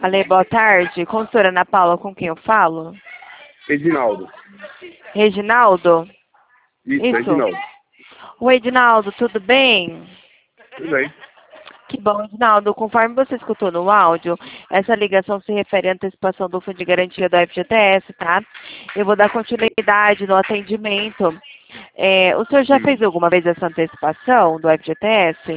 Ale, boa tarde. Consultora Ana Paula, com quem eu falo? Edinaldo. Reginaldo? Isso, Isso. Edinaldo. Oi, Edinaldo, tudo bem? Tudo bem. Que bom, Edinaldo. Conforme você escutou no áudio, essa ligação se refere à antecipação do Fundo de Garantia do FGTS, tá? Eu vou dar continuidade no atendimento. O senhor já fez alguma vez essa antecipação do FGTS?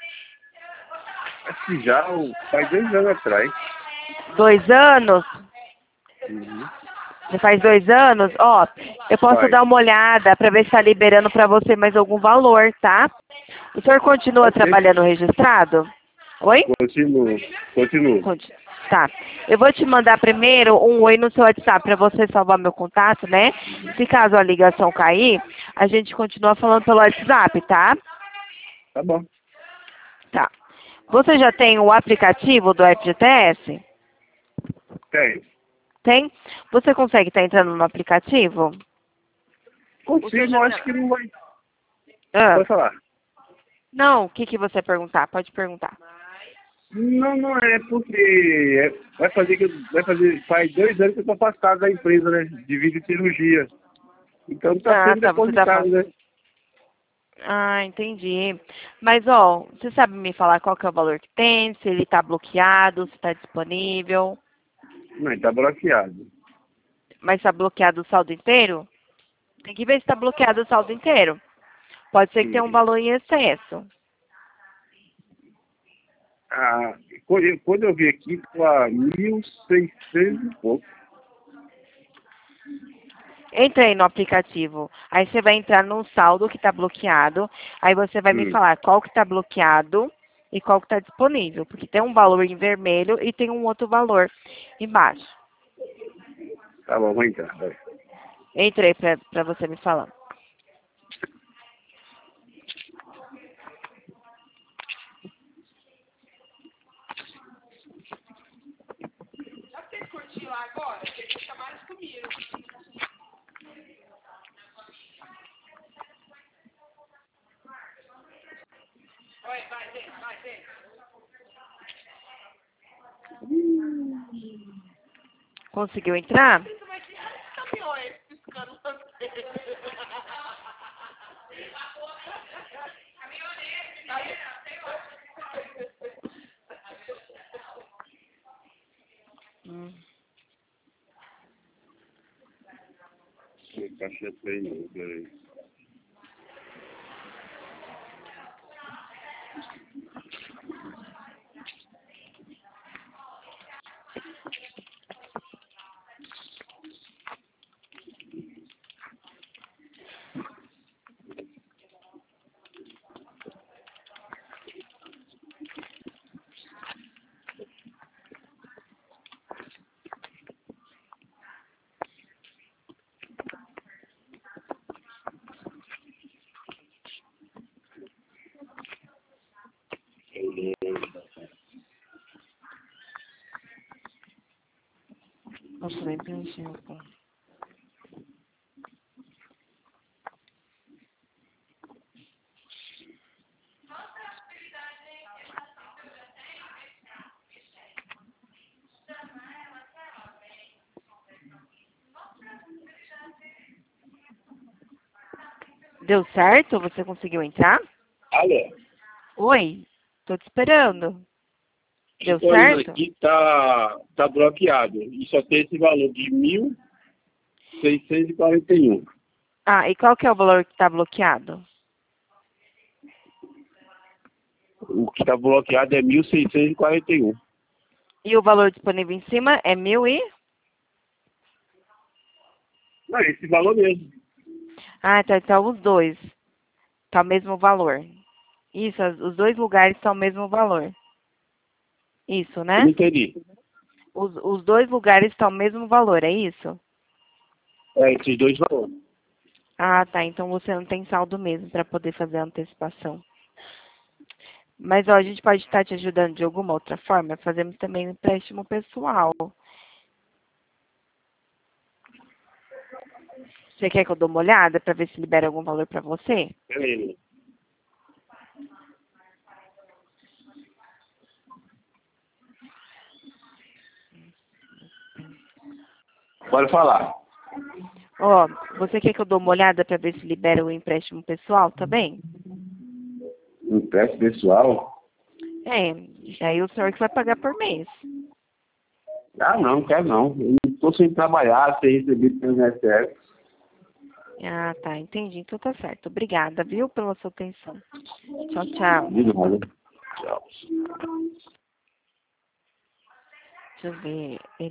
Acho que já faz 2 anos atrás. 2 anos? Uhum. Já faz 2 anos? Ó, eu posso Faz. dar uma olhada para ver se está liberando para você mais algum valor, tá? O senhor continua Pode ser. trabalhando registrado? Oi? Continuo. Tá. Eu vou te mandar primeiro um oi no seu WhatsApp para você salvar meu contato, né? Se caso a ligação cair, a gente continua falando pelo WhatsApp, tá? Tá bom. Tá. Você já tem o aplicativo do FGTS? Tem. Tem? Você consegue estar entrando no aplicativo? Consigo, eu acho que não vai. Ah, Pode falar. não, o que você vai perguntar? Pode perguntar. Não é porque faz 2 anos que eu tô afastado da empresa, né? De vida e cirurgia. Então tá Ah, sendo tá, você tá depositado, falando. né? Ah, entendi. Mas, ó, você sabe me falar qual que é o valor que tem, se ele tá bloqueado, se tá disponível, Não, ele tá bloqueado. mas tá bloqueado o saldo inteiro? Tem que ver se tá bloqueado o saldo inteiro. Pode ser que tenha um Uhum. valor em excesso. Ah, quando eu vi aqui, tá 1.600 e pouco. Entra aí no aplicativo. Aí você vai entrar no saldo que tá bloqueado. Aí você vai me Hum. falar qual que tá bloqueado e qual que tá disponível. Porque tem um valor em vermelho e tem um outro valor embaixo. Tá bom, vou entrar. Vai. Entra aí pra você me falar. Conseguiu entrar? Hum. Caixa tem, não, peraí. Nossa, nem preencheu, pô. Deu certo? Você conseguiu entrar? Alô? Oi, tô te esperando. Deu Estou indo certo? aqui, tá bloqueado. E só tem esse valor de 1.641. Ah, e qual que é o valor que tá bloqueado? O que está bloqueado é 1.641. E o valor disponível em cima é 1.000 e... Não, esse valor mesmo. Ah, então os dois. Tá o mesmo valor. Isso, os dois lugares estão o mesmo valor. Isso, Eu não né? entendi. Os dois lugares estão o mesmo valor, é isso? É, esses dois valores. Ah, tá. Então você não tem saldo mesmo para poder fazer a antecipação. Mas, ó, a gente pode estar te ajudando de alguma outra forma. Fazemos também um empréstimo pessoal. Você quer que eu dê uma olhada para ver se libera algum valor para você? Beleza. Pode falar. Ó, você quer que eu dou uma olhada para ver se libera o empréstimo pessoal também? Empréstimo pessoal? Aí o senhor que vai pagar por mês. Ah, não quero não. Eu não estou sem trabalhar, sem receber pelo INSS. Ah, tá, entendi. Então tá certo. Obrigada, viu, pela sua atenção. Tchau, tchau. De nada. Tchau. Deixa eu ver.